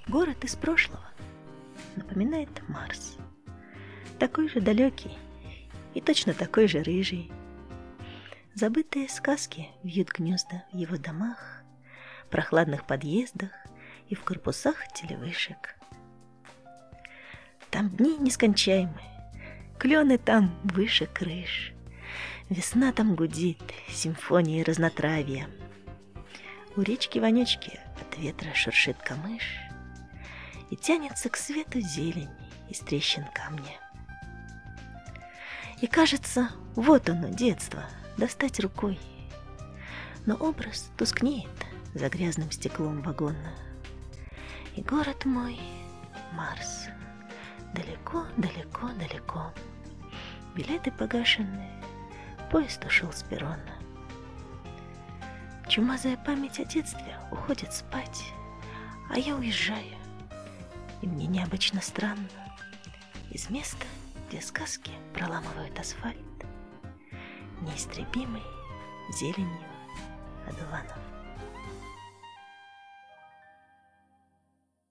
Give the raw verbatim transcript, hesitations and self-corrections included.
Город из прошлого напоминает Марс. Такой же далекий и точно такой же рыжий. Забытые сказки вьют гнезда в его домах, прохладных подъездах и в корпусах телевышек. Там дни нескончаемые, клены там выше крыш. Весна там гудит симфонией разнотравья. У речки-вонючки от ветра шуршит камыш, и тянется к свету зелень из трещин камня. И кажется, вот оно, детство, достать рукой. Но образ тускнеет за грязным стеклом вагона. И город мой — Марс. Далеко, далеко, далеко. Билеты погашенные, поезд ушел с перрона. Чумазая память о детстве уходит спать, а я уезжаю. И мне необычно странно. Из места, где сказки проламывают асфальт, неистребимой зеленью одуванов.